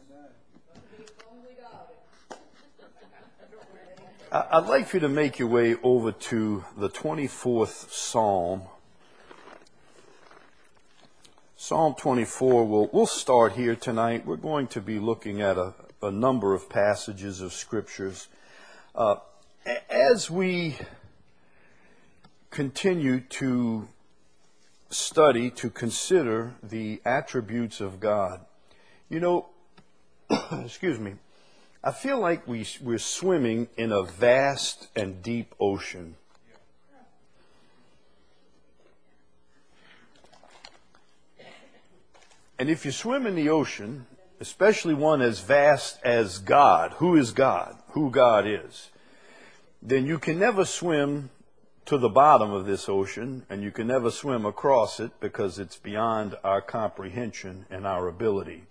I'd like for you to make your way over to the 24th Psalm. Psalm 24, we'll start here tonight. We're going to be looking at a number of passages of scriptures. As we continue to study, to consider the attributes of God, excuse me, I feel like we're swimming in a vast and deep ocean. And if you swim in the ocean, especially one as vast as God, who God is, then you can never swim to the bottom of this ocean, and you can never swim across it because it's beyond our comprehension and our ability.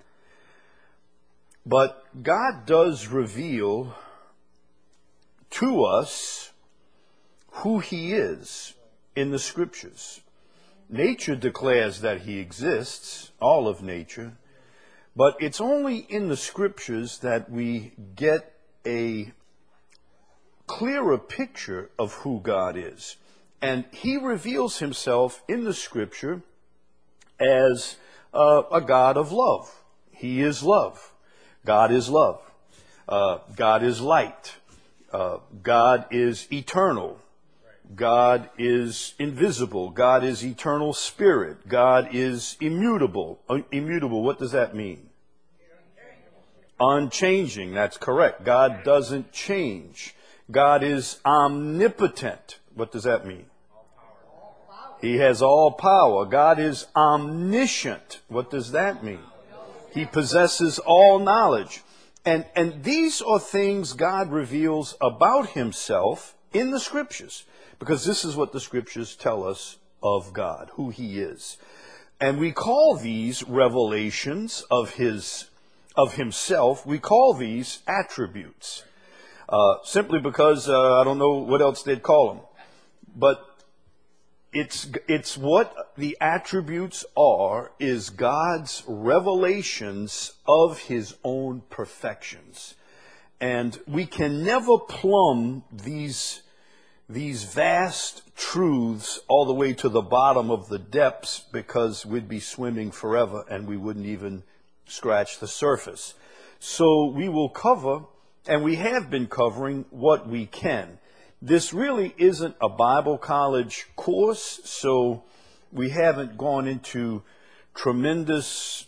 But God does reveal to us who He is in the Scriptures. Nature declares that He exists, all of nature, but it's only in the Scriptures that we get a clearer picture of who God is. And He reveals Himself in the Scripture as a God of love. He is love. God is love. God is light. God is eternal. God is invisible. God is eternal spirit. God is immutable. Immutable, what does that mean? Unchanging, that's correct. God doesn't change. God is omnipotent. What does that mean? He has all power. God is omniscient. What does that mean? He possesses all knowledge. And these are things God reveals about Himself in the Scriptures, because this is what the Scriptures tell us of God, who He is. And we call these revelations of Himself, we call these attributes. Simply because I don't know what else they'd call them. But it's what the attributes are, is God's revelations of His own perfections. And we can never plumb these vast truths all the way to the bottom of the depths, because we'd be swimming forever and we wouldn't even scratch the surface. So we will cover, and we have been covering, what we can. This really isn't a Bible college course, so we haven't gone into tremendous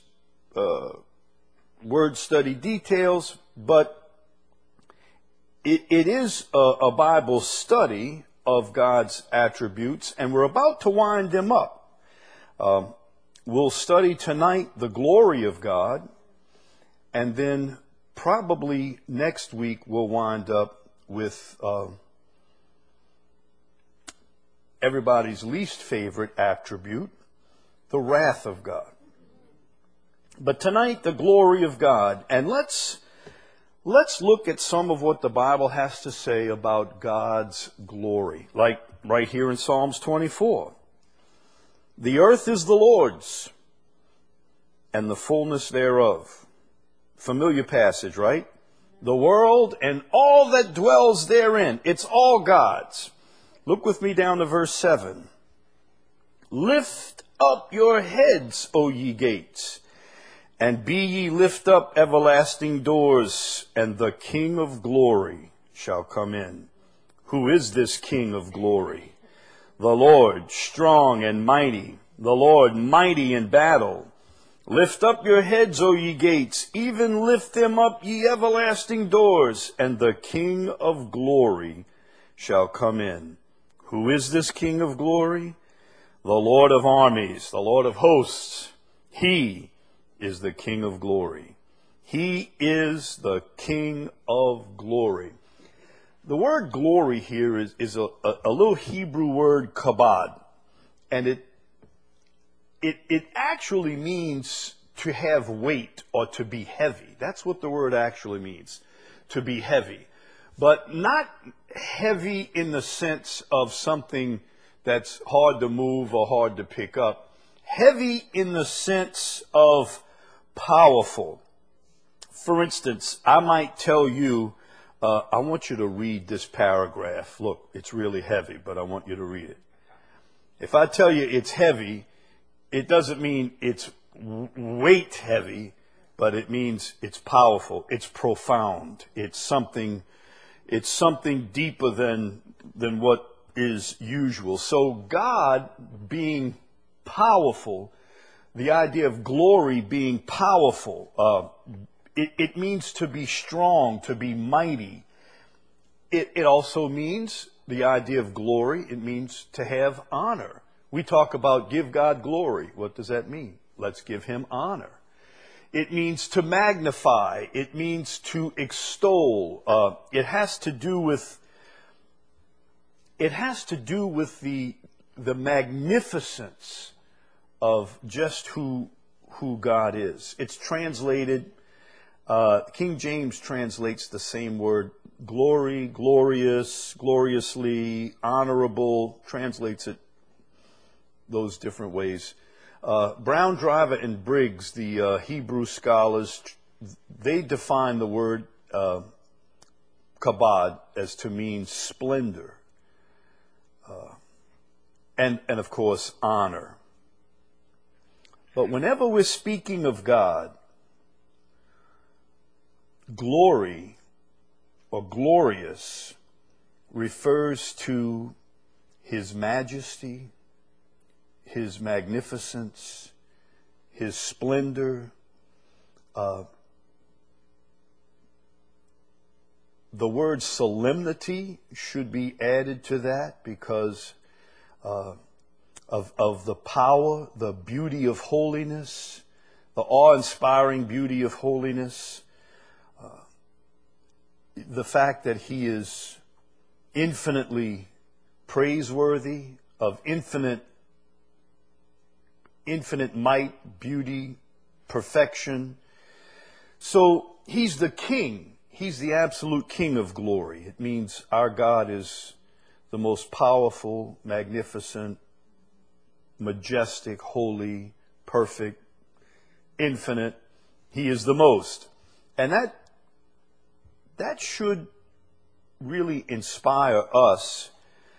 word study details, but it is a Bible study of God's attributes, and we're about to wind them up. We'll study tonight the glory of God, and then probably next week we'll wind up with everybody's least favorite attribute, the wrath of God. But tonight, the glory of God. And let's look at some of what the Bible has to say about God's glory. Like right here in Psalms 24. The earth is the Lord's, and the fullness thereof. Familiar passage, right? The world and all that dwells therein. It's all God's. Look with me down to verse 7. Lift up your heads, O ye gates, and be ye lift up everlasting doors, and the King of glory shall come in. Who is this King of glory? The Lord strong and mighty, the Lord mighty in battle. Lift up your heads, O ye gates, even lift them up, ye everlasting doors, and the King of glory shall come in. Who is this King of glory? The Lord of armies, the Lord of hosts. He is the King of glory. He is the King of glory. The word glory here is a little Hebrew word, kabod. And it actually means to have weight or to be heavy. That's what the word actually means, to be heavy. But not heavy in the sense of something that's hard to move or hard to pick up. Heavy in the sense of powerful, For instance, I might tell you, I want you to read this paragraph. Look, it's really heavy, but I want you to read it. If I tell you it's heavy, it doesn't mean it's weight heavy, but it means it's powerful, it's profound, it's something deeper than what is usual. So God being powerful, the idea of glory being powerful, it means to be strong, to be mighty. It also means the idea of glory, it means to have honor. We talk about give God glory. What does that mean? Let's give him honor. It means to magnify. It means to extol. It has to do with the magnificence of just who God is. It's translated, King James translates the same word, glory, glorious, gloriously, honorable, translates it those different ways. Brown, Driver, and Briggs, the Hebrew scholars, they define the word kabod as to mean splendor, and of course honor. But whenever we're speaking of God, glory or glorious refers to his majesty, his magnificence, his splendor. The word solemnity should be added to that because of the power, the beauty of holiness, the awe-inspiring beauty of holiness, the fact that he is infinitely praiseworthy, of infinite might, beauty, perfection. So he's the king. He's the absolute king of glory. It means our God is the most powerful, magnificent, majestic, holy, perfect, infinite. He is the most. And that should really inspire us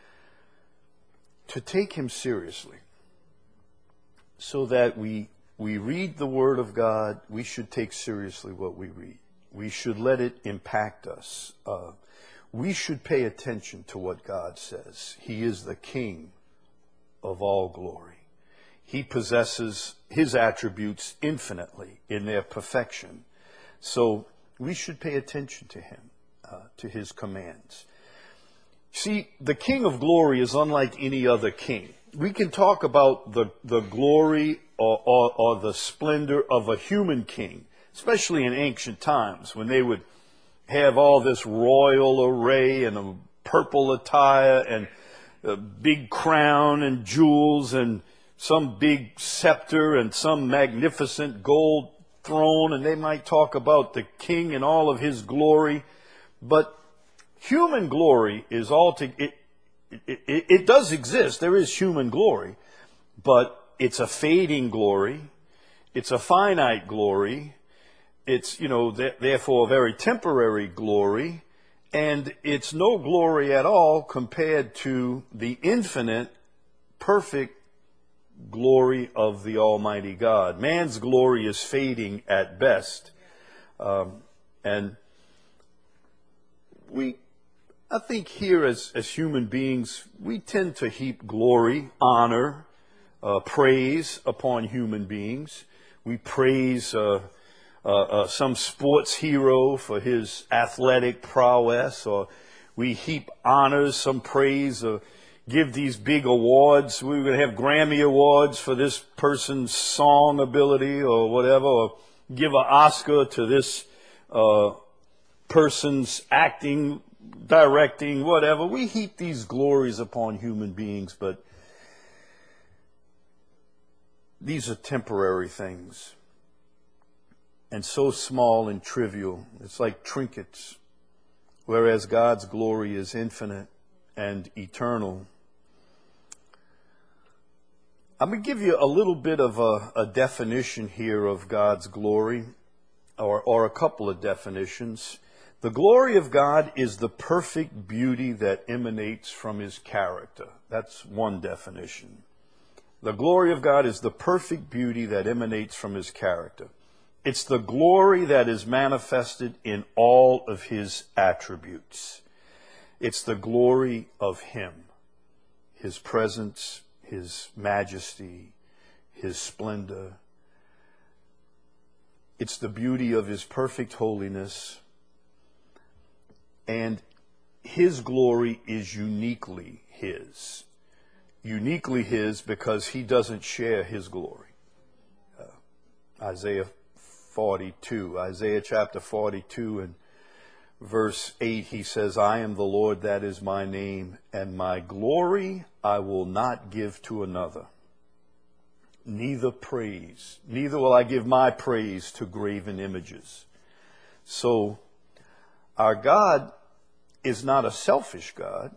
to take him seriously. So that we read the Word of God, we should take seriously what we read. We should let it impact us. We should pay attention to what God says. He is the King of all glory. He possesses his attributes infinitely in their perfection. So we should pay attention to him, to his commands. See, the King of glory is unlike any other king. We can talk about the glory or the splendor of a human king, especially in ancient times when they would have all this royal array and a purple attire and a big crown and jewels and some big scepter and some magnificent gold throne, and they might talk about the king and all of his glory. But human glory is it does exist. There is human glory, but it's a fading glory. It's a finite glory. It's, therefore a very temporary glory. And it's no glory at all compared to the infinite, perfect glory of the Almighty God. Man's glory is fading at best. And I think here as human beings, we tend to heap glory, honor, praise upon human beings. We praise some sports hero for his athletic prowess, or we heap honors, some praise, or give these big awards. We're going to have Grammy awards for this person's song ability or whatever, or give an Oscar to this person's acting, directing, whatever. We heap these glories upon human beings, but these are temporary things. And so small and trivial. It's like trinkets. Whereas God's glory is infinite and eternal. I'm going to give you a little bit of a definition here of God's glory. or a couple of definitions. The glory of God is the perfect beauty that emanates from his character. That's one definition. The glory of God is the perfect beauty that emanates from his character. It's the glory that is manifested in all of his attributes. It's the glory of him, his presence, his majesty, his splendor. It's the beauty of his perfect holiness. And his glory is uniquely his. Uniquely his because he doesn't share his glory. Isaiah chapter 42 and verse 8, he says, I am the Lord, that is my name, and my glory I will not give to another. Neither will I give my praise to graven images. So, our God is not a selfish God,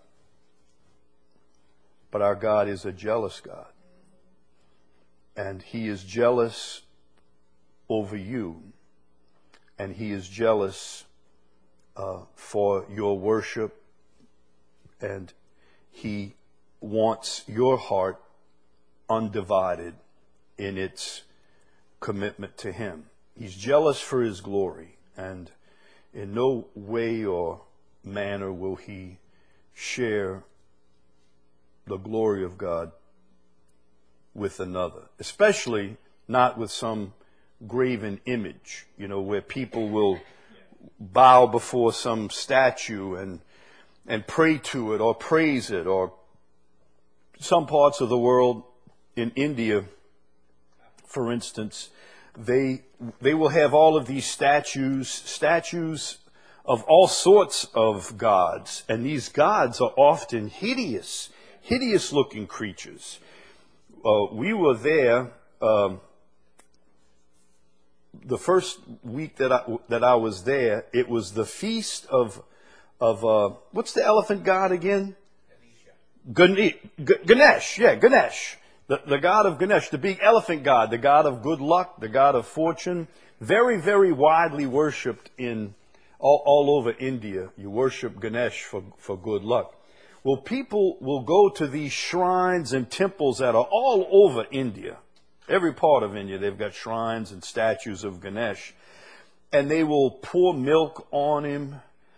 but our God is a jealous God. And he is jealous over you, and he is jealous for your worship, and he wants your heart undivided in its commitment to him. He's jealous for his glory, and in no way or manner will he share the glory of God with another, especially not with some graven image, where people will bow before some statue and pray to it or praise it. Or some parts of the world, in India, for instance, they will have all of these statues of all sorts of gods, and these gods are often hideous looking creatures. We were there the first week that I was there. It was the feast of what's the elephant god again? Ganesh. Yeah, Ganesh. The god of Ganesh, the big elephant god, the god of good luck, the god of fortune. Very, very widely worshipped in all over India. You worship Ganesh for good luck. Well, people will go to these shrines and temples that are all over India. Every part of India, they've got shrines and statues of Ganesh. And they will pour milk on him.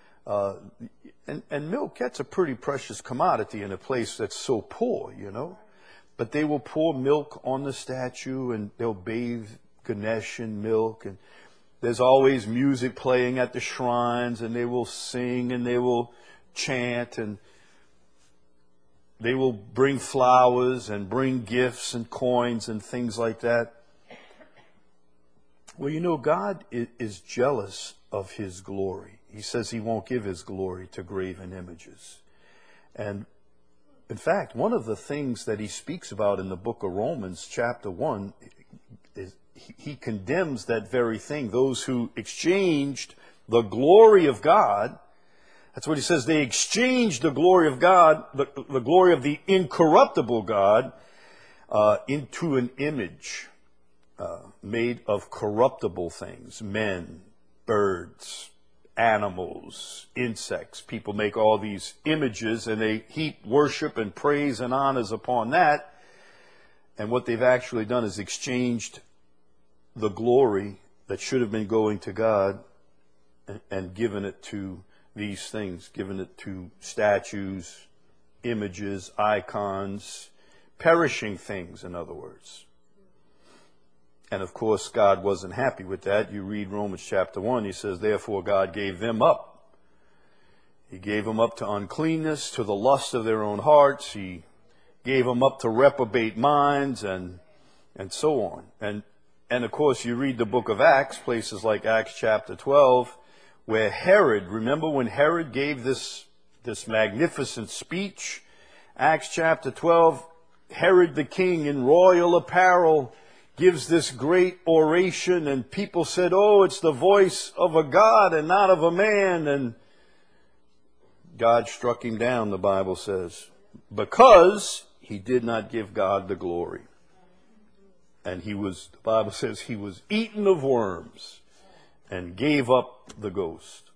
And milk, that's a pretty precious commodity in a place that's so poor, But they will pour milk on the statue, and they'll bathe Ganesh in milk. And there's always music playing at the shrines, and they will sing and they will chant, and they will bring flowers and bring gifts and coins and things like that. Well, God is jealous of his glory. He says he won't give his glory to graven images. And in fact, one of the things that he speaks about in the book of Romans, chapter 1, is he condemns that very thing. Those who exchanged the glory of God, that's what he says, they exchanged the glory of God, the glory of the incorruptible God, into an image made of corruptible things, men, birds, animals, insects. People make all these images and they heap worship and praise and honors upon that. And what they've actually done is exchanged the glory that should have been going to God and given it to these things, given it to statues, images, icons, perishing things, in other words. And of course, God wasn't happy with that. You read Romans chapter 1, he says, therefore God gave them up. He gave them up to uncleanness, to the lust of their own hearts. He gave them up to reprobate minds and so on. And of course, you read the book of Acts, places like Acts chapter 12, where Herod, remember when Herod gave this magnificent speech? Acts chapter 12, Herod the king in royal apparel gives this great oration, and people said, oh, it's the voice of a God and not of a man. And God struck him down, the Bible says, because he did not give God the glory. And the Bible says he was eaten of worms and gave up the ghost.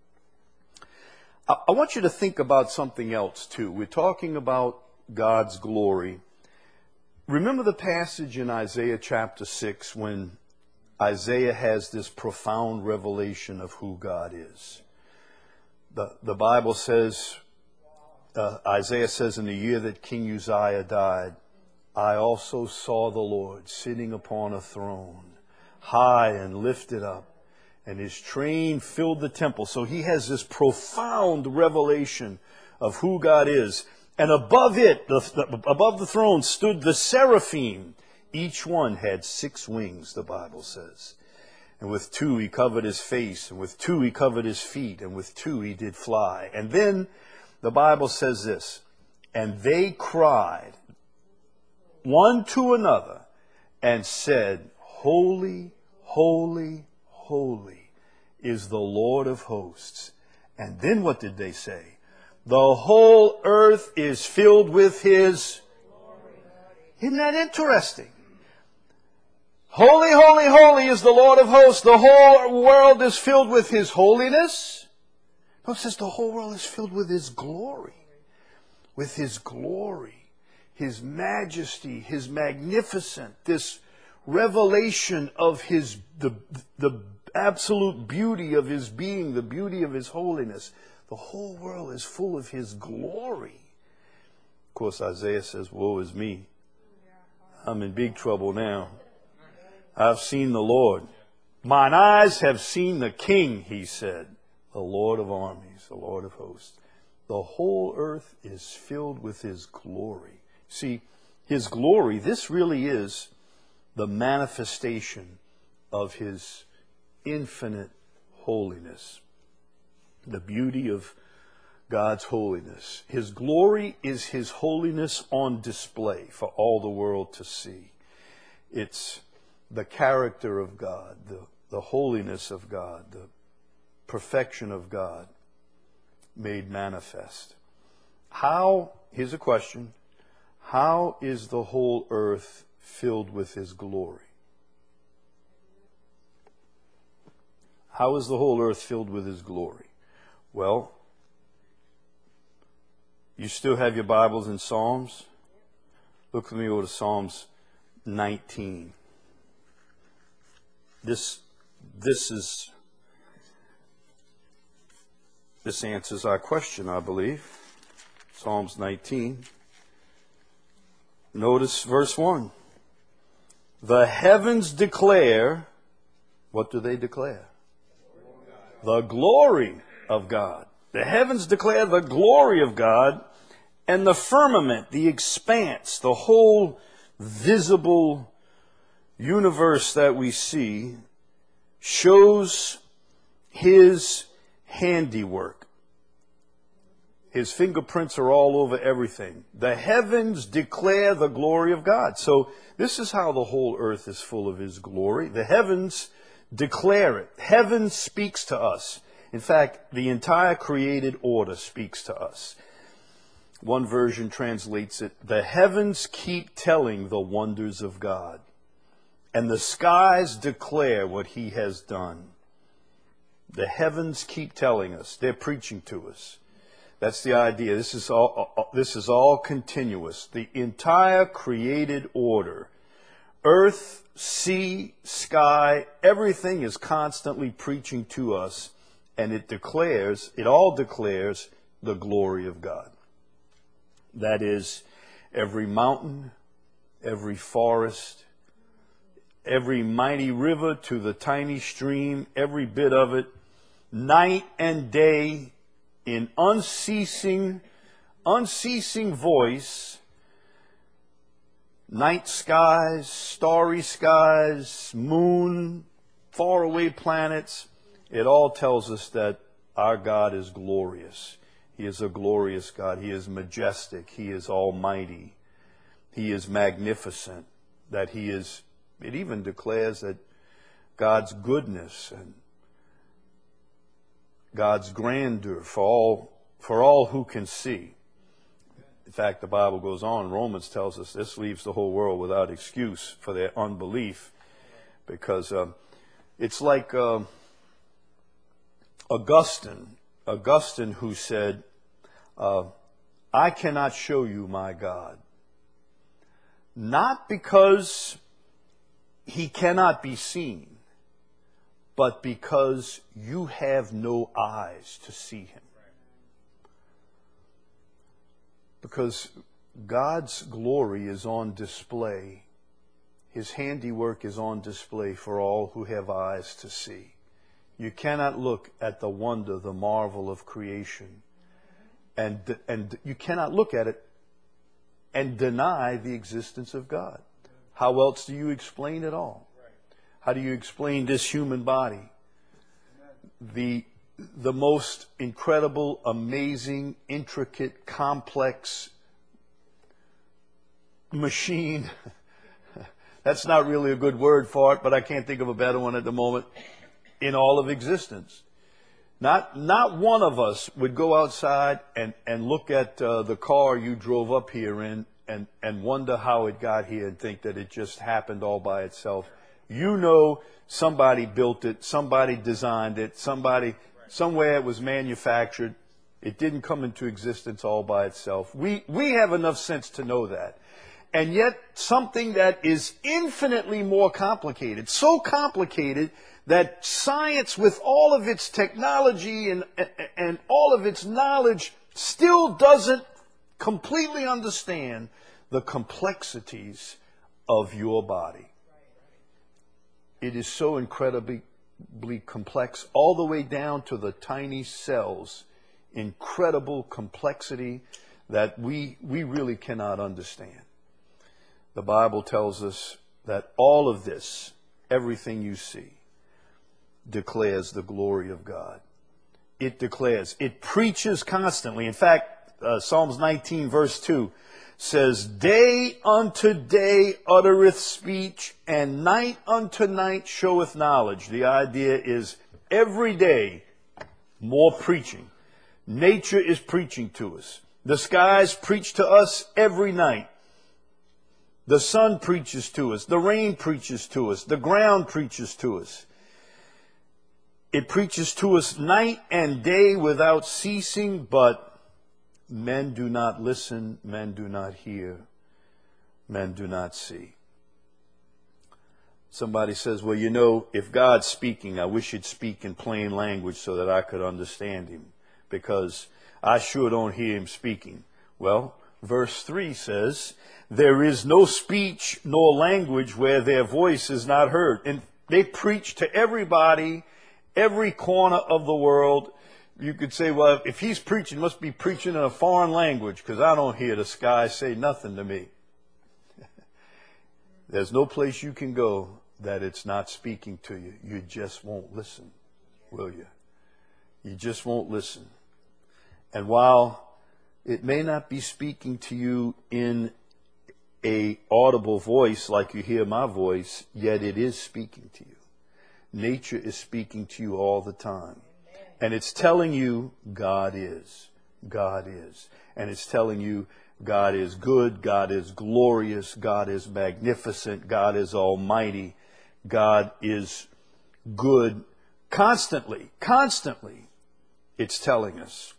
I want you to think about something else too. We're talking about God's glory. Remember the passage in Isaiah chapter 6 when Isaiah has this profound revelation of who God is. The Bible says, Isaiah says, in the year that King Uzziah died, I also saw the Lord sitting upon a throne, high and lifted up, and his train filled the temple. So he has this profound revelation of who God is. And above it, above the throne, stood the seraphim. Each one had 6 wings, the Bible says. And with 2 he covered his face, and with 2 he covered his feet, and with 2 he did fly. And then the Bible says this, and they cried one to another and said, Holy, holy, holy is the Lord of hosts. And then what did they say? The whole earth is filled with his glory. Isn't that interesting? Holy, holy, holy is the Lord of hosts. The whole world is filled with his holiness. No, it says the whole world is filled with his glory. With his glory, his majesty, his magnificent, this revelation of the absolute beauty of his being, the beauty of his holiness. The whole world is full of his glory. Of course, Isaiah says, woe is me. I'm in big trouble now. I've seen the Lord. Mine eyes have seen the King, he said, the Lord of armies, the Lord of hosts. The whole earth is filled with his glory. See, his glory, this really is the manifestation of his infinite holiness. The beauty of God's holiness. His glory is his holiness on display for all the world to see. It's the character of God, the holiness of God, the perfection of God made manifest. Here's a question, how is the whole earth filled with his glory? How is the whole earth filled with his glory? Well, you still have your Bibles in Psalms? Look with me over to Psalms 19. This answers our question, I believe. Psalms 19. Notice verse 1. The heavens declare, what do they declare? The glory of God. The heavens declare the glory of God, and the firmament, the expanse, the whole visible universe that we see shows his handiwork. His fingerprints are all over everything. The heavens declare the glory of God. So this is how the whole earth is full of his glory. The heavens declare it. Heaven speaks to us. In fact, the entire created order speaks to us. One version translates it, the heavens keep telling the wonders of God, and the skies declare what he has done. The heavens keep telling us. They're preaching to us. That's the idea. This is all continuous. The entire created order, earth, sea, sky, everything is constantly preaching to us, and it all declares the glory of God. That is, every mountain, every forest, every mighty river to the tiny stream, every bit of it, night and day, in unceasing voice, night skies, starry skies, moon, faraway planets, it all tells us that our God is glorious. He is a glorious God. He is majestic. He is almighty. He is magnificent. It even declares that God's goodness and God's grandeur for all who can see. In fact, the Bible goes on, Romans tells us this leaves the whole world without excuse for their unbelief, because it's like Augustine who said, I cannot show you my God. Not because he cannot be seen, but because you have no eyes to see him. Because God's glory is on display. His handiwork is on display for all who have eyes to see. You cannot look at the wonder, the marvel of creation, and you cannot look at it and deny the existence of God. How else do you explain it all? How do you explain this human body? The most incredible, amazing, intricate, complex machine. That's not really a good word for it, but I can't think of a better one at the moment. In all of existence. Not one of us would go outside and look at the car you drove up here in and wonder how it got here and think that it just happened all by itself. You know somebody built it, somebody designed it, somewhere it was manufactured. It didn't come into existence all by itself. We have enough sense to know that. And yet something that is infinitely more complicated, so complicated that science with all of its technology and all of its knowledge still doesn't completely understand the complexities of your body. It is so incredibly complex, all the way down to the tiny cells. Incredible complexity that we really cannot understand. The Bible tells us that all of this, everything you see, declares the glory of God. It declares, it preaches constantly. In fact, Psalms 19 verse 2 says, day unto day uttereth speech, and night unto night showeth knowledge. The idea is every day more preaching. Nature is preaching to us. The skies preach to us every night. The sun preaches to us. The rain preaches to us. The ground preaches to us. It preaches to us night and day without ceasing, but men do not listen, men do not hear, men do not see. Somebody says, well, you know, if God's speaking, I wish he'd speak in plain language so that I could understand him, because I sure don't hear him speaking. Well, verse 3 says, there is no speech nor language where their voice is not heard. And they preach to everybody, every corner of the world. You could say, well, if he's preaching, must be preaching in a foreign language, because I don't hear the sky say nothing to me. There's no place you can go that it's not speaking to you. You just won't listen, will you? You just won't listen. And while it may not be speaking to you in a audible voice like you hear my voice, yet it is speaking to you. Nature is speaking to you all the time. And it's telling you God is. God is. And it's telling you God is good, God is glorious, God is magnificent, God is almighty, God is good. Constantly, it's telling us.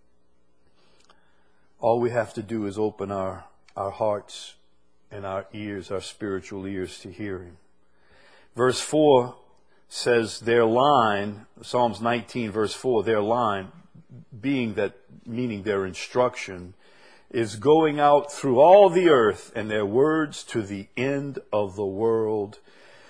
All we have to do is open our hearts and our ears, our spiritual ears, to hear him. Verse 4 says their line, Psalms 19 verse 4, their line, meaning their instruction, is going out through all the earth, and their words to the end of the world.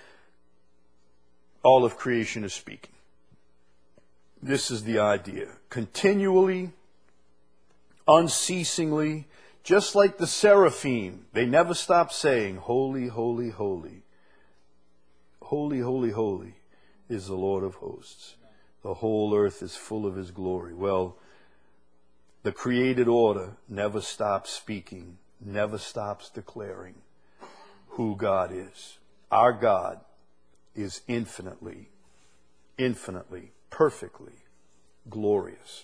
All of creation is speaking. This is the idea. Continually, unceasingly, just like the seraphim, they never stop saying, holy, holy, holy. Holy, holy, holy is the Lord of hosts. The whole earth is full of his glory. Well, the created order never stops speaking, never stops declaring who God is. Our God is infinitely, perfectly glorious.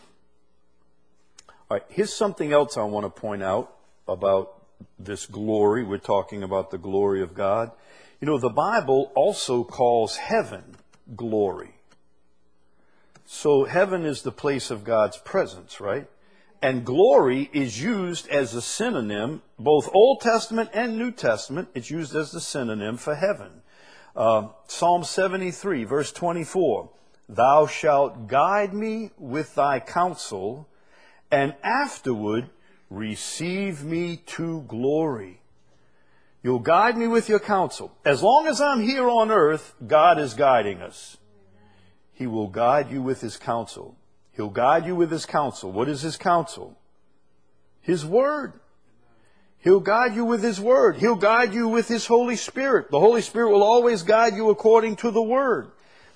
All right, here's something else I want to point out about this glory. We're talking about the glory of God. You know, the Bible also calls heaven glory. So heaven is the place of God's presence, right? And glory is used as a synonym, both Old Testament and New Testament. It's used as the synonym for heaven. Psalm 73, verse 24. Thou shalt guide me with thy counsel, and afterward receive me to glory. You'll guide me with your counsel. As long as I'm here on earth, God is guiding us. He will guide you with his counsel. He'll guide you with his counsel. What is his counsel? His word. He'll guide you with his word. He'll guide you with his Holy Spirit. The Holy Spirit will always guide you according to the word.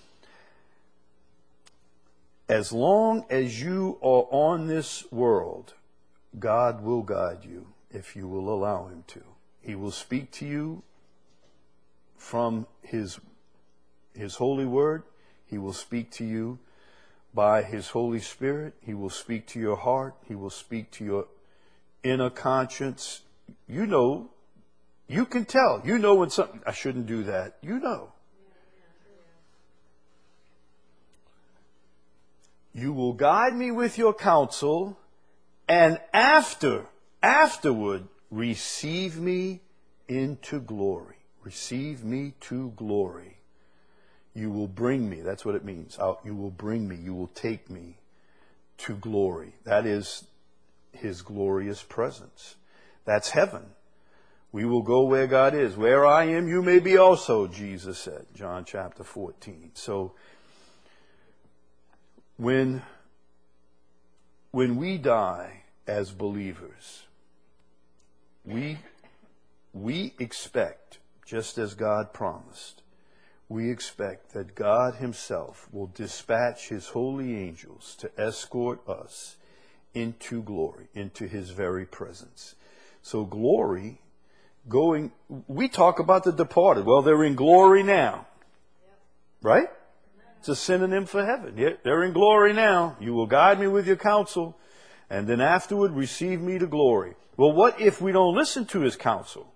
As long as you are on this world, God will guide you if you will allow him to. He will speak to you from his holy word. He will speak to you by his Holy Spirit. He will speak to your heart. He will speak to your inner conscience. You know, you can tell. You know when something, I shouldn't do that. You know. You will guide me with your counsel, and afterward, receive me into glory. Receive me to glory. You will bring me. That's what it means. You will bring me. You will take me to glory. That is his glorious presence. That's heaven. We will go where God is. Where I am, you may be also, Jesus said. John chapter 14. So, when we die as believers, we expect, just as God promised, we expect that God himself will dispatch his holy angels to escort us into glory, into his very presence. So glory, we talk about the departed. Well, they're in glory now. Right? It's a synonym for heaven. They're in glory now. You will guide me with your counsel, and then afterward receive me to glory. Well, what if we don't listen to his counsel?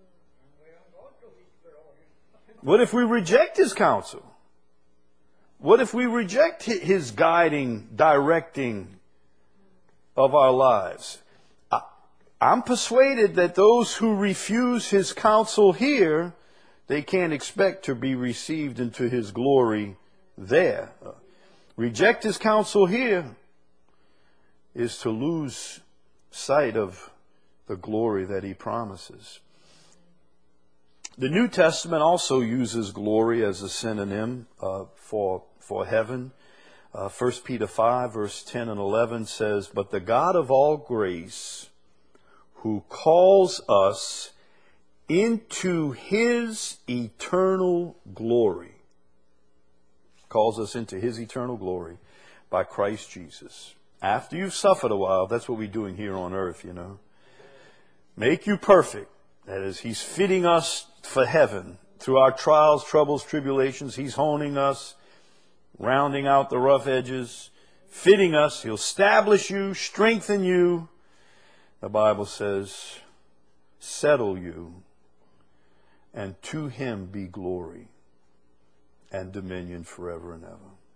What if we reject his counsel? What if we reject his guiding, directing of our lives? I'm persuaded that those who refuse his counsel here, they can't expect to be received into his glory there. Reject his counsel here is to lose sight of the glory that he promises. The New Testament also uses glory as a synonym for heaven. 1 Peter 5, verse 10 and 11 says, But the God of all grace, who calls us into his eternal glory, calls us into his eternal glory by Christ Jesus. After you've suffered a while, that's what we're doing here on earth, you know. Make you perfect. That is, he's fitting us for heaven. Through our trials, troubles, tribulations, he's honing us, rounding out the rough edges, fitting us. He'll establish you, strengthen you. The Bible says, settle you, and to him be glory and dominion forever and ever.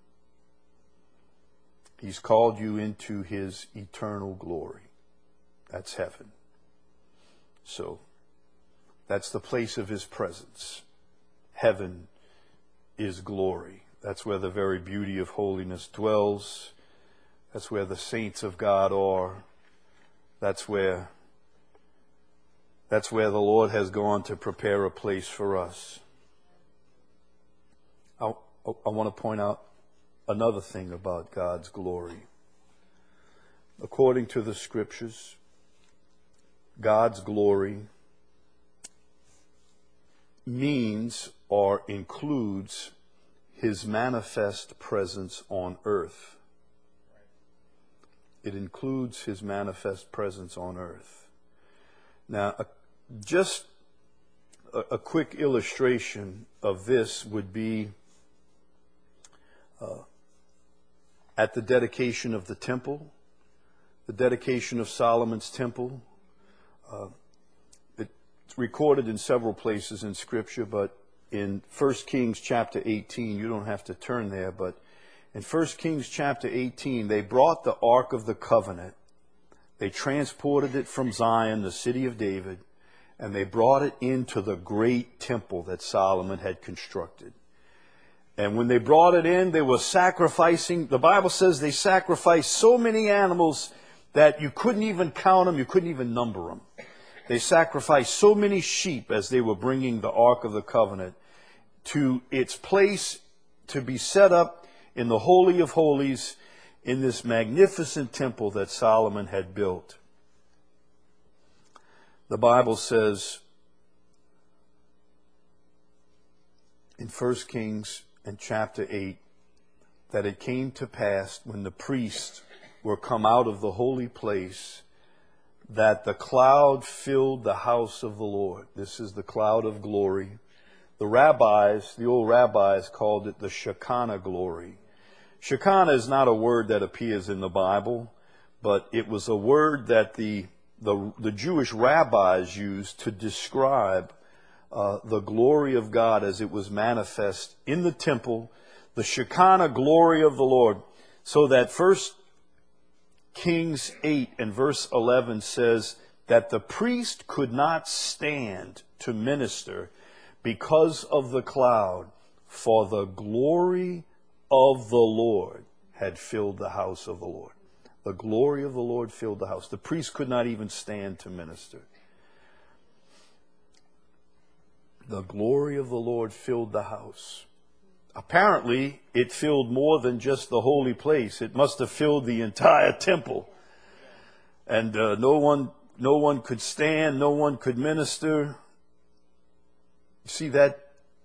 He's called you into his eternal glory. That's heaven. So, that's the place of his presence. Heaven is glory. That's where the very beauty of holiness dwells. That's where the saints of God are. That's where the Lord has gone to prepare a place for us. I want to point out another thing about God's glory. According to the scriptures, God's glory means or includes his manifest presence on earth. It includes his manifest presence on earth. Now, just a quick illustration of this would be at the dedication of the temple, the dedication of Solomon's temple. It's recorded in several places in Scripture, but in 1 Kings chapter 18, you don't have to turn there, but In 1 Kings chapter 18, they brought the Ark of the Covenant. They transported it from Zion, the city of David, and they brought it into the great temple that Solomon had constructed. And when they brought it in, they were sacrificing. The Bible says they sacrificed so many animals that you couldn't even count them, you couldn't even number them. They sacrificed so many sheep as they were bringing the Ark of the Covenant to its place to be set up in the Holy of Holies in this magnificent temple that Solomon had built. The Bible says in 1 Kings and chapter 8 that it came to pass when the priests were come out of the holy place that the cloud filled the house of the Lord. This is the cloud of glory. The old rabbis called it the Shekinah glory. Shekinah is not a word that appears in the Bible, but it was a word that the Jewish rabbis used to describe the glory of God as it was manifest in the temple, the Shekinah glory of the Lord. So that 1 Kings 8 and verse 11 says that the priest could not stand to minister because of the cloud, for the glory of the Lord had filled the house of the Lord. The glory of the Lord filled the house. The priest could not even stand to minister. The glory of the Lord filled the house. Apparently, it filled more than just the holy place. It must have filled the entire temple. And no one could stand, no one could minister. You see, that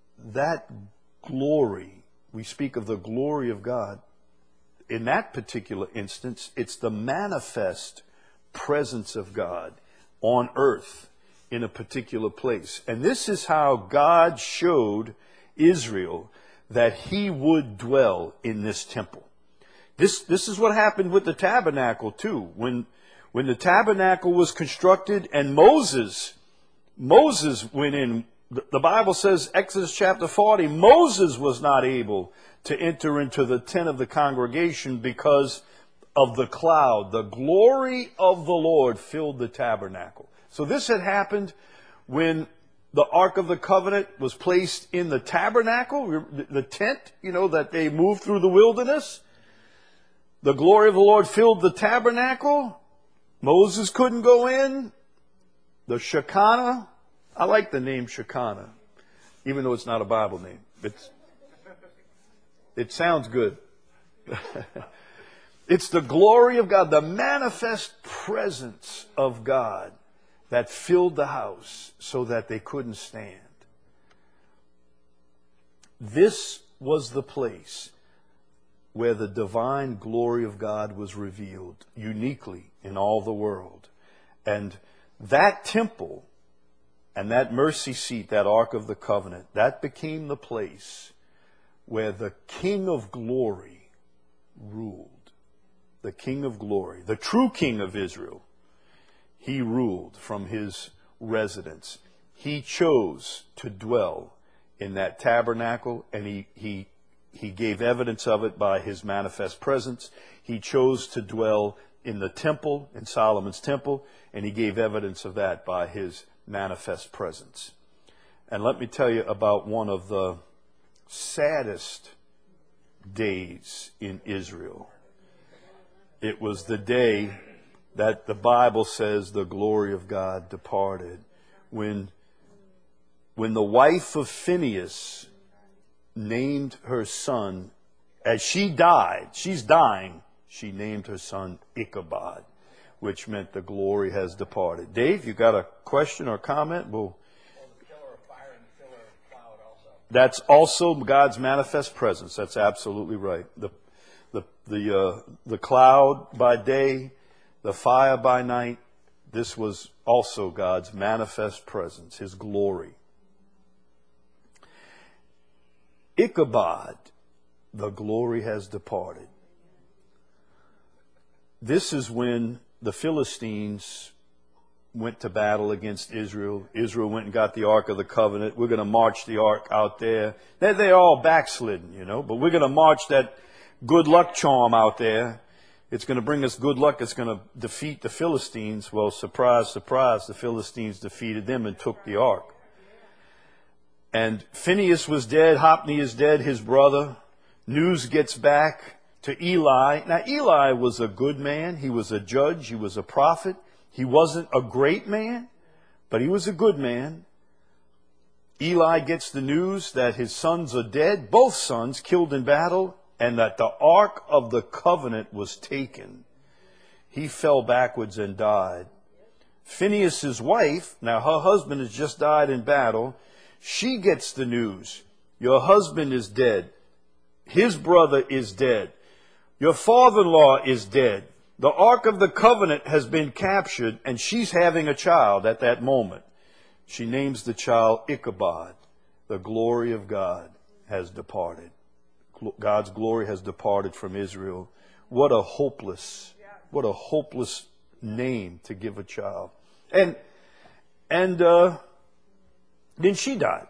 glory, we speak of the glory of God. In that particular instance, it's the manifest presence of God on earth in a particular place. And this is how God showed Israel that he would dwell in this temple. This is what happened with the tabernacle too. When the tabernacle was constructed and Moses went in, the Bible says, Exodus chapter 40, Moses was not able to enter into the tent of the congregation because of the cloud. The glory of the Lord filled the tabernacle. So this had happened when the Ark of the Covenant was placed in the tabernacle, the tent, that they moved through the wilderness. The glory of the Lord filled the tabernacle. Moses couldn't go in. The Shekinah, I like the name Shekinah, even though it's not a Bible name. It sounds good. It's the glory of God, the manifest presence of God that filled the house so that they couldn't stand. This was the place where the divine glory of God was revealed uniquely in all the world. And that temple and that mercy seat, that Ark of the Covenant, that became the place where the King of Glory ruled. The King of Glory, the true King of Israel, he ruled from his residence. He chose to dwell in that tabernacle, and he gave evidence of it by his manifest presence. He chose to dwell in the temple, in Solomon's temple, and he gave evidence of that by his manifest presence. And let me tell you about one of the saddest days in Israel. It was the day that the Bible says the glory of God departed. When the wife of Phinehas named her son, as she died, she's dying, she named her son Ichabod, which meant the glory has departed. Dave, you got a question or comment? The pillar of fire and the pillar of cloud also. That's also God's manifest presence. That's absolutely right. The cloud by day, the fire by night, this was also God's manifest presence, his glory. Ichabod, the glory has departed. This is when the Philistines went to battle against Israel. Israel went and got the Ark of the Covenant. We're going to march the Ark out there. They're all backslidden, but we're going to march that good luck charm out there. It's going to bring us good luck. It's going to defeat the Philistines. Well, surprise, surprise, the Philistines defeated them and took the ark. And Phinehas was dead. Hophni is dead, his brother. News gets back to Eli. Now, Eli was a good man. He was a judge. He was a prophet. He wasn't a great man, but he was a good man. Eli gets the news that his sons are dead, both sons killed in battle, and that the Ark of the Covenant was taken. He fell backwards and died. Phinehas' wife, now her husband has just died in battle, she gets the news. Your husband is dead. His brother is dead. Your father-in-law is dead. The Ark of the Covenant has been captured, and she's having a child at that moment. She names the child Ichabod. The glory of God has departed. God's glory has departed from Israel. What a hopeless name to give a child. And then she died.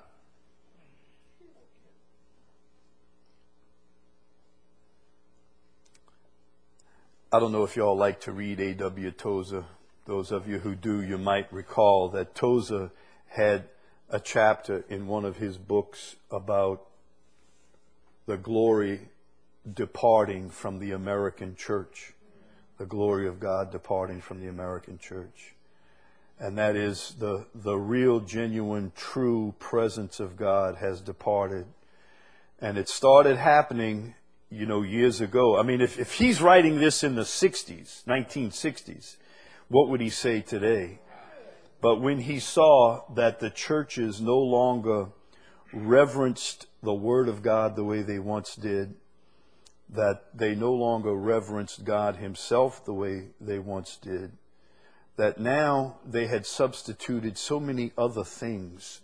I don't know if y'all like to read A.W. Tozer. Those of you who do, you might recall that Tozer had a chapter in one of his books about the glory departing from the American church. The glory of God departing from the American church. And that is the real, genuine, true presence of God has departed. And it started happening, years ago. I mean, if he's writing this in the 60s, 1960s, what would he say today? But when he saw that the churches no longer reverenced the Word of God the way they once did, that they no longer reverenced God Himself the way they once did, that now they had substituted so many other things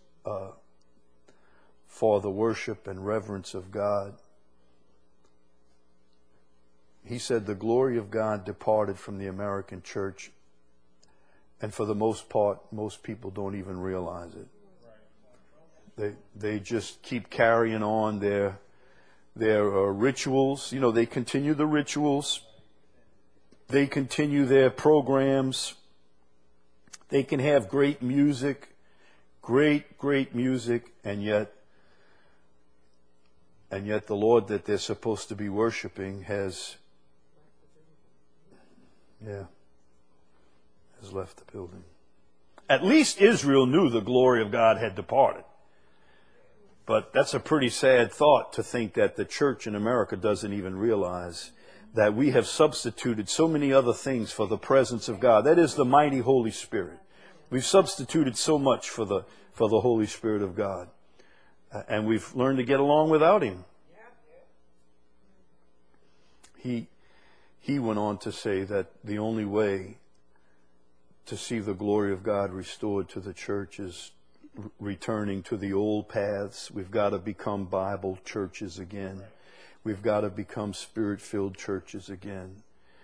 for the worship and reverence of God. He said the glory of God departed from the American church, and for the most part, most people don't even realize it. They just keep carrying on their rituals. They continue the rituals. They continue their programs. They can have great music, great music, and yet the Lord that they're supposed to be worshiping has left the building. At least Israel knew the glory of God had departed. But that's a pretty sad thought to think that the church in America doesn't even realize that we have substituted so many other things for the presence of God. That is the mighty Holy Spirit. We've substituted so much for the Holy Spirit of God. And we've learned to get along without Him. He went on to say that the only way to see the glory of God restored to the church is returning to the old paths. We've got to become Bible churches again. We've got to become Spirit-filled churches again.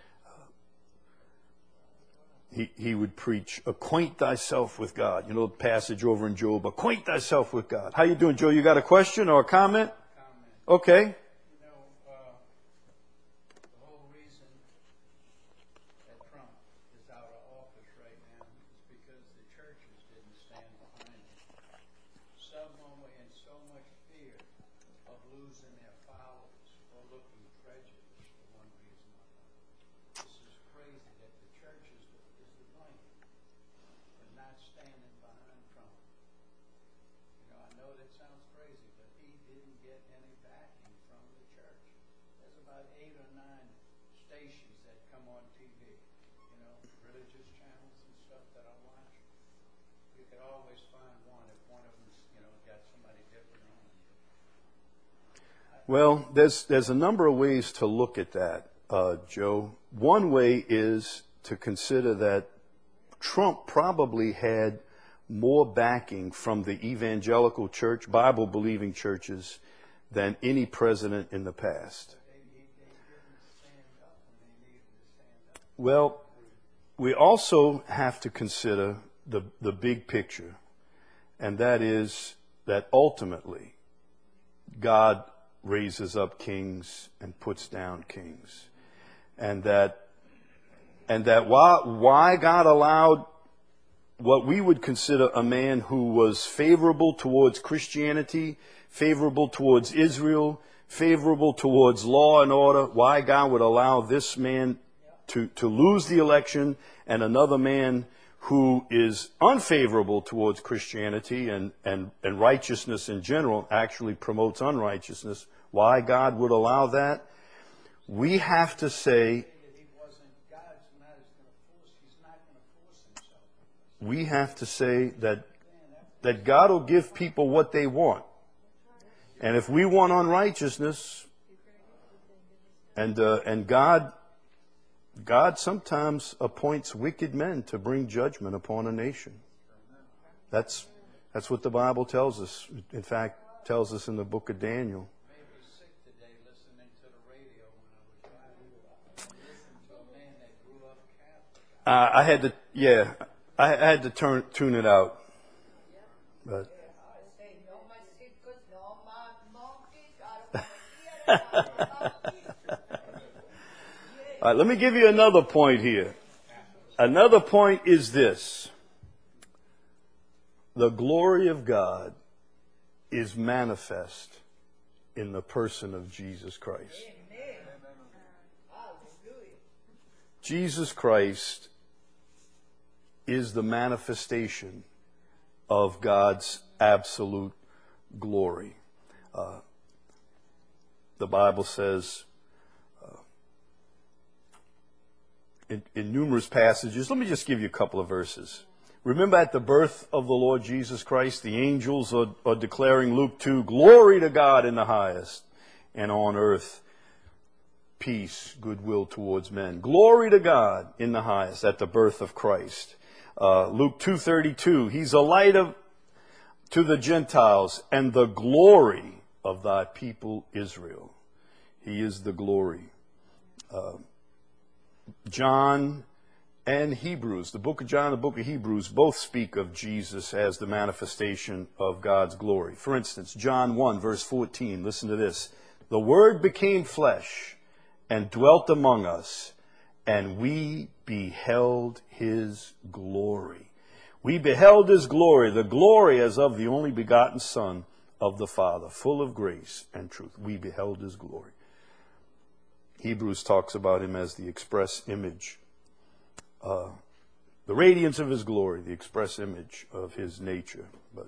He would preach, acquaint thyself with God. The passage over in Job, acquaint thyself with God. How you doing, Joe? You got a question or a comment? Okay. Well, there's a number of ways to look at that, Joe. One way is to consider that Trump probably had more backing from the evangelical church, Bible-believing churches, than any president in the past. Well, we also have to consider the big picture, and that is that ultimately God raises up kings and puts down kings. And that why God allowed what we would consider a man who was favorable towards Christianity, favorable towards Israel, favorable towards law and order, why God would allow this man to lose the election and another man who is unfavorable towards Christianity and righteousness in general actually promotes unrighteousness. Why God would allow that? We have to say, we have to say that God will give people what they want. And if we want unrighteousness, and God sometimes appoints wicked men to bring judgment upon a nation. That's what the Bible tells us. In fact, tells us in the book of Daniel. I had to tune it out. But all right, let me give you another point here. Another point is this. The glory of God is manifest in the person of Jesus Christ. Jesus Christ is the manifestation of God's absolute glory. The Bible says in numerous passages, let me just give you a couple of verses. Remember at the birth of the Lord Jesus Christ, the angels are declaring, Luke 2, glory to God in the highest, and on earth peace, goodwill towards men. Glory to God in the highest at the birth of Christ. Luke 2:32, he's a light to the Gentiles and the glory of thy people Israel. He is the glory. John and Hebrews, the book of John and the book of Hebrews, both speak of Jesus as the manifestation of God's glory. For instance, John 1, verse 14, listen to this. The Word became flesh and dwelt among us, and we beheld His glory. We beheld His glory, the glory as of the only begotten Son of the Father, full of grace and truth. We beheld His glory. Hebrews talks about Him as the express image, the radiance of His glory, the express image of His nature. But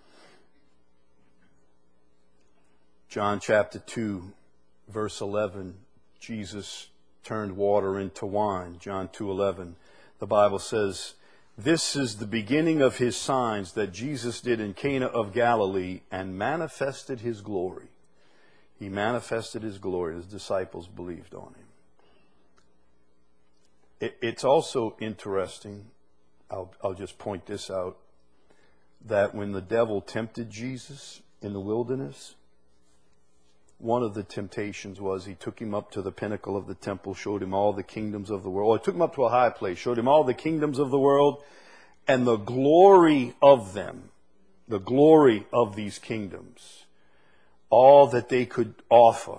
John chapter 2, verse 11, Jesus turned water into wine. John 2:11, the Bible says, this is the beginning of His signs that Jesus did in Cana of Galilee and manifested His glory. He manifested His glory. His disciples believed on Him. It's also interesting, I'll just point this out, that when the devil tempted Jesus in the wilderness, one of the temptations was he took Him up to the pinnacle of the temple, showed Him all the kingdoms of the world. Or he took Him up to a high place, showed Him all the kingdoms of the world and the glory of them, the glory of these kingdoms. All that they could offer.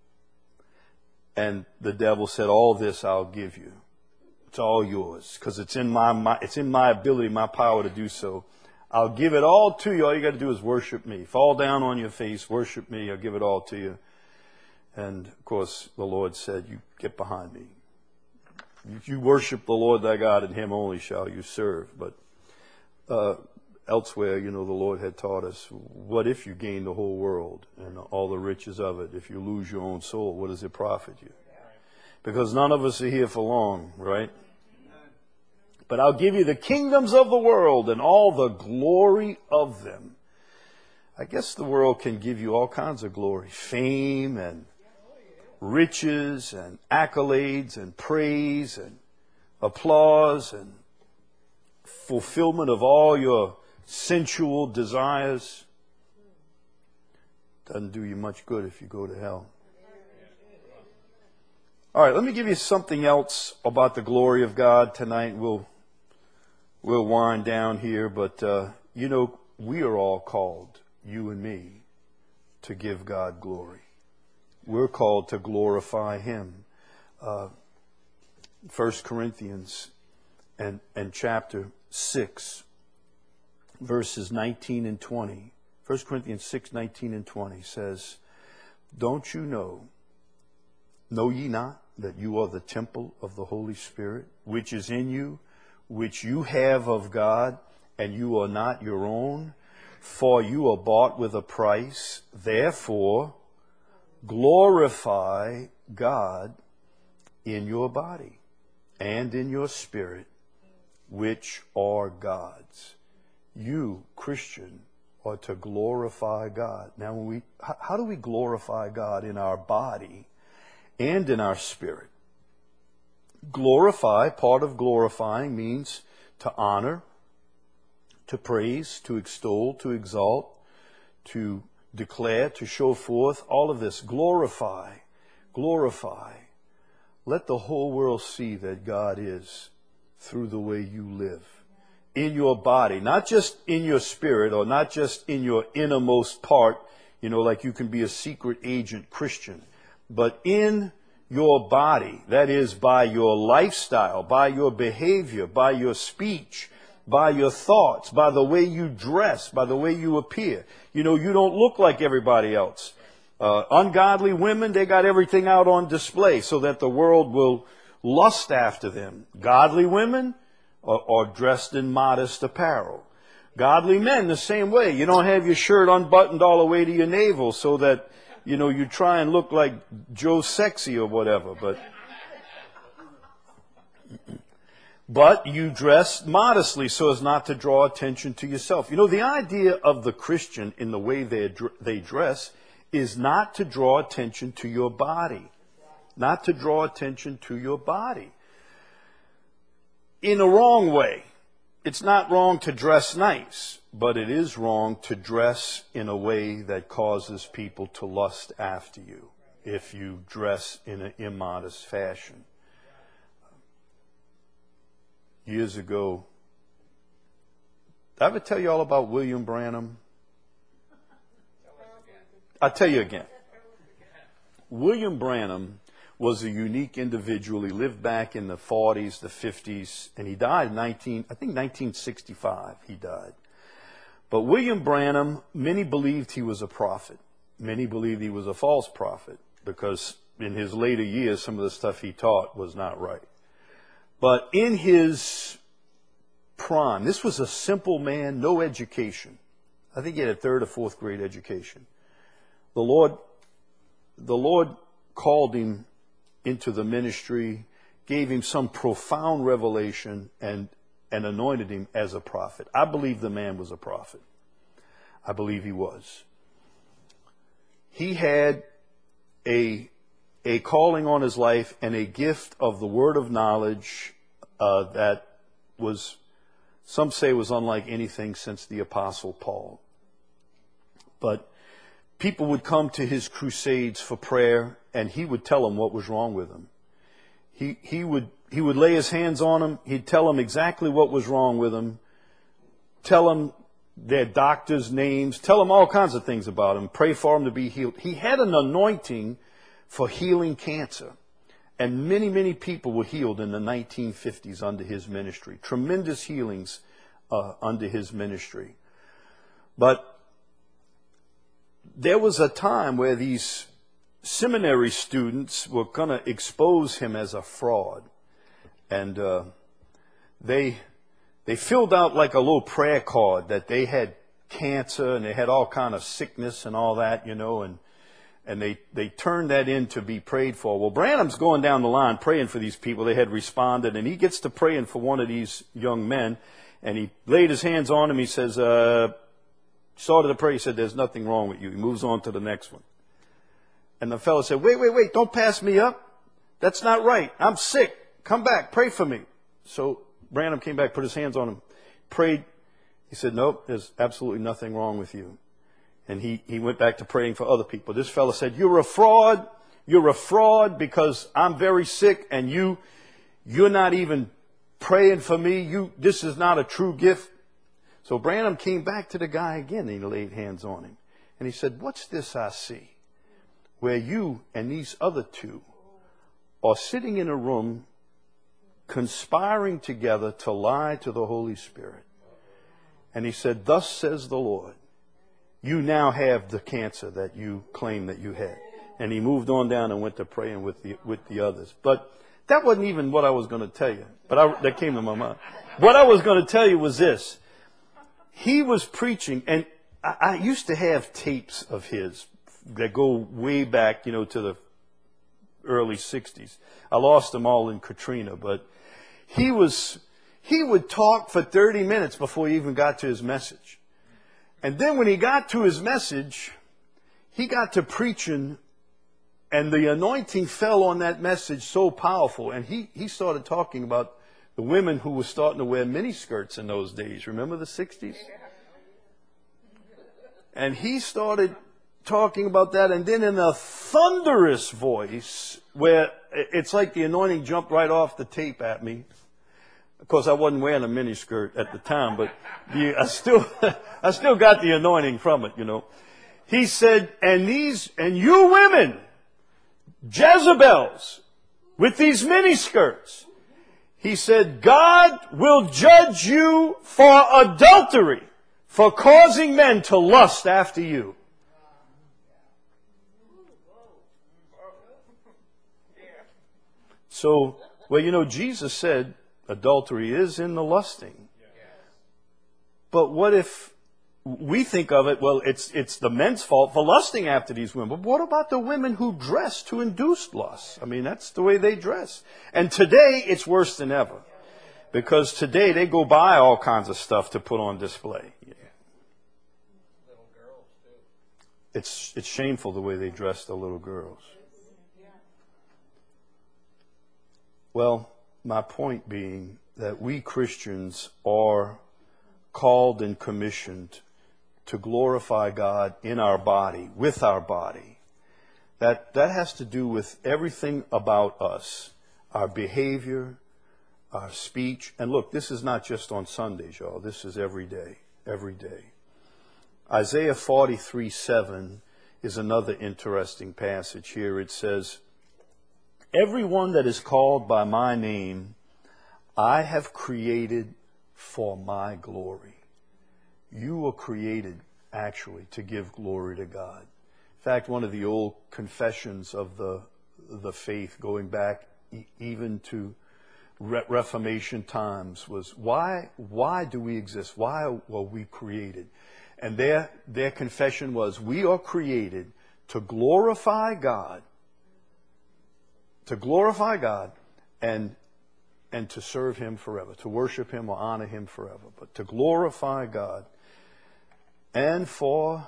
And the devil said, all this I'll give you. It's all yours, because it's in my ability, my power to do so. I'll give it all to you. All you got to do is worship me. Fall down on your face, worship me. I'll give it all to you. And of course, the Lord said, you get behind me. You worship the Lord thy God, and Him only shall you serve. But elsewhere, the Lord had taught us, what if you gain the whole world and all the riches of it? If you lose your own soul, what does it profit you? Because none of us are here for long, right? But I'll give you the kingdoms of the world and all the glory of them. I guess the world can give you all kinds of glory, fame and riches and accolades and praise and applause and fulfillment of all your sensual desires. Doesn't do you much good if you go to hell. All right, let me give you something else about the glory of God tonight. We'll wind down here, but we are all called, you and me, to give God glory. We're called to glorify Him. 1 Corinthians and chapter 6, verses 19 and 20. 1 Corinthians 6, 19 and 20 says, "Don't you know ye not that you are the temple of the Holy Spirit, which is in you, which you have of God, and you are not your own? For you are bought with a price. Therefore, glorify God in your body and in your spirit, which are God's." You, Christian, are to glorify God. Now, how do we glorify God? In our body and in our spirit. Glorify, part of glorifying means to honor, to praise, to extol, to exalt, to declare, to show forth, all of this. Glorify, glorify. Let the whole world see that God is through the way you live. In your body, not just in your spirit or not just in your innermost part, like you can be a secret agent Christian, but in your body, that is by your lifestyle, by your behavior, by your speech, by your thoughts, by the way you dress, by the way you appear. You don't look like everybody else. Ungodly women, they got everything out on display so that the world will lust after them. Godly women are dressed in modest apparel. Godly men, the same way. You don't have your shirt unbuttoned all the way to your navel so that, you try and look like Joe Sexy or whatever. But you dress modestly so as not to draw attention to yourself. The idea of the Christian in the way they dress is not to draw attention to your body. Not to draw attention to your body. In a wrong way. It's not wrong to dress nice, but it is wrong to dress in a way that causes people to lust after you if you dress in an immodest fashion. Years ago, did I ever tell you all about William Branham? I'll tell you again. William Branham was a unique individual. He lived back in the 40s, the 50s, and he died in 1965 he died. But William Branham, many believed he was a prophet. Many believed he was a false prophet because in his later years, some of the stuff he taught was not right. But in his prime, this was a simple man, no education. I think he had a 3rd or 4th grade education. The Lord called him into the ministry, gave him some profound revelation, and anointed him as a prophet. I believe the man was a prophet. I believe he was. He had a calling on his life and a gift of the word of knowledge that was, some say, was unlike anything since the Apostle Paul. But people would come to his crusades for prayer, and he would tell them what was wrong with them. He would lay his hands on them. He'd tell them exactly what was wrong with them. Tell them their doctors' names. Tell them all kinds of things about them. Pray for them to be healed. He had an anointing for healing cancer. And many, many people were healed in the 1950s under his ministry. Tremendous healings under his ministry. But there was a time where these seminary students were going to expose him as a fraud. And they filled out like a little prayer card that they had cancer and they had all kind of sickness and all that, and they turned that in to be prayed for. Well, Branham's going down the line praying for these people. They had responded, and he gets to praying for one of these young men, and he laid his hands on him. He says, started to pray. He said, "There's nothing wrong with you." He moves on to the next one. And the fellow said, wait, don't pass me up. That's not right. I'm sick. Come back, pray for me. So Branham came back, put his hands on him, prayed. He said, "Nope, there's absolutely nothing wrong with you." And he went back to praying for other people. This fellow said, "You're a fraud. You're a fraud because I'm very sick and you're not even praying for me. This is not a true gift." So Branham came back to the guy again and he laid hands on him. And he said, "What's this I see? where you and these other two are sitting in a room conspiring together to lie to the Holy Spirit. And he said, thus says the Lord, you now have the cancer that you claim that you had. And he moved on down and went to praying with the others. But that wasn't even what I was going to tell you. But that came to my mind. What I was going to tell you was this. He was preaching, and I used to have tapes of his that go way back, to the early 60s. I lost them all in Katrina, but he would talk for 30 minutes before he even got to his message. And then when he got to his message, he got to preaching, and the anointing fell on that message so powerful. And he started talking about the women who were starting to wear miniskirts in those days. Remember the 60s? And he started talking about that, and then in a thunderous voice, where it's like the anointing jumped right off the tape at me. Of course, I wasn't wearing a miniskirt at the time, but I still got the anointing from it, He said, and you women, Jezebels, with these miniskirts, he said, God will judge you for adultery, for causing men to lust after you. So, Jesus said adultery is in the lusting. But what if we think of it, well, it's the men's fault for lusting after these women. But what about the women who dress to induce lust? I mean, that's the way they dress. And today, it's worse than ever. Because today, they go buy all kinds of stuff to put on display. Little girls, too. It's shameful the way they dress the little girls. Well, my point being that we Christians are called and commissioned to glorify God in our body, with our body. That has to do with everything about us, our behavior, our speech. And look, this is not just on Sundays, y'all. This is every day, every day. Isaiah 43:7 is another interesting passage here. It says, everyone that is called by my name, I have created for my glory. You were created, actually, to give glory to God. In fact, one of the old confessions of the faith, going back even to Reformation times, was why do we exist? Why were we created? And their confession was, we are created to glorify God, and to serve Him forever, to worship Him or honor Him forever, but to glorify God. And for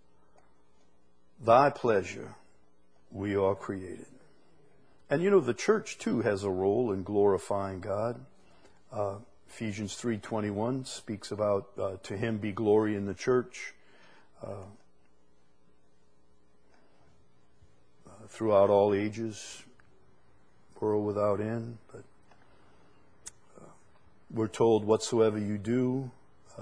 thy pleasure we are created. And the church too has a role in glorifying God. Ephesians 3:21 speaks about to Him be glory in the church throughout all ages, world without end. But we're told whatsoever you do,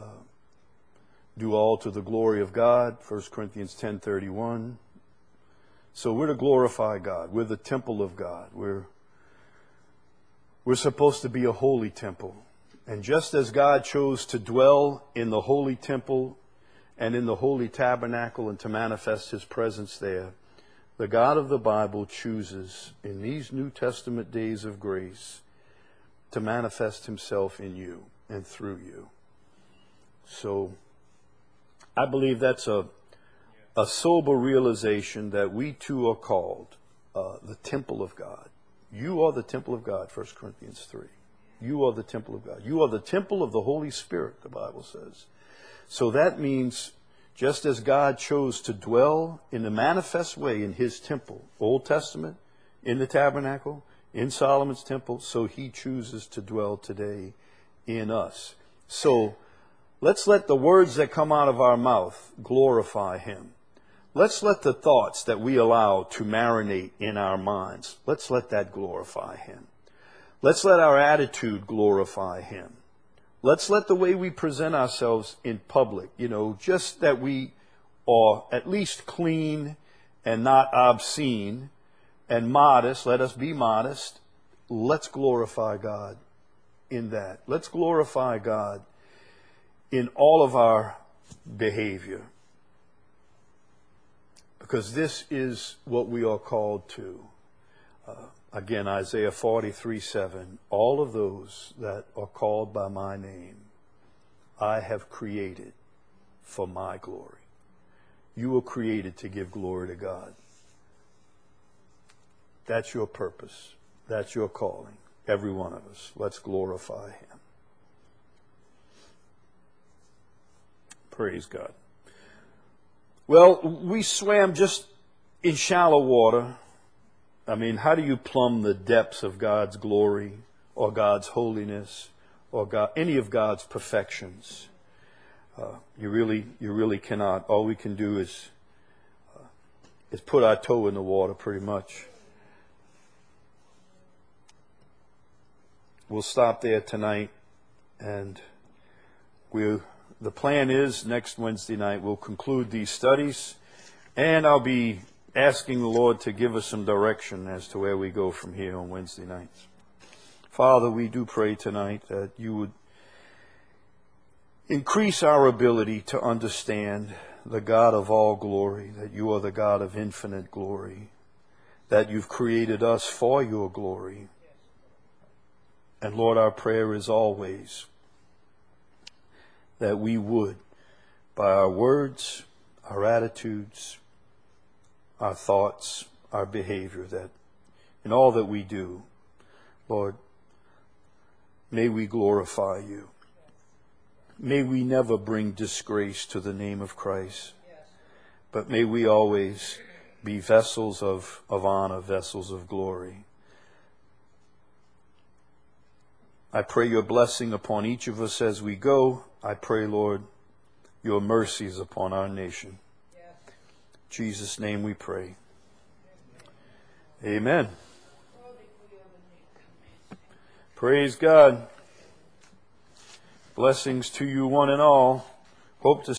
do all to the glory of God, 1 Corinthians 10:31. So we're to glorify God. We're the temple of God. We're supposed to be a holy temple. And just as God chose to dwell in the holy temple and in the holy tabernacle and to manifest His presence there, the God of the Bible chooses in these New Testament days of grace to manifest Himself in you and through you. So I believe that's a sober realization that we too are called the temple of God. You are the temple of God, 1 Corinthians 3. You are the temple of God. You are the temple of the Holy Spirit, the Bible says. So that means just as God chose to dwell in a manifest way in His temple, Old Testament, in the tabernacle, in Solomon's temple, so He chooses to dwell today in us. So let's let the words that come out of our mouth glorify Him. Let's let the thoughts that we allow to marinate in our minds, let's let that glorify Him. Let's let our attitude glorify Him. Let's let the way we present ourselves in public, just that we are at least clean and not obscene, and modest. Let us be modest. Let's glorify God in that. Let's glorify God in all of our behavior. Because this is what we are called to. Again, Isaiah 43:7. All of those that are called by my name, I have created for my glory. You were created to give glory to God. That's your purpose. That's your calling. Every one of us. Let's glorify Him. Praise God. Well, we swam just in shallow water. I mean, how do you plumb the depths of God's glory or God's holiness or any of God's perfections? You really cannot. All we can do is put our toe in the water, pretty much. We'll stop there tonight, and the plan is next Wednesday night we'll conclude these studies, and I'll be asking the Lord to give us some direction as to where we go from here on Wednesday nights. Father, we do pray tonight that you would increase our ability to understand the God of all glory, that you are the God of infinite glory, that you've created us for your glory. And Lord, our prayer is always that we would, by our words, our attitudes, our thoughts, our behavior, that in all that we do, Lord, may we glorify you. May we never bring disgrace to the name of Christ, but may we always be vessels of honor, vessels of glory. I pray your blessing upon each of us as we go. I pray, Lord, your mercies upon our nation. In Jesus' name we pray. Amen. Praise God. Blessings to you one and all. Hope to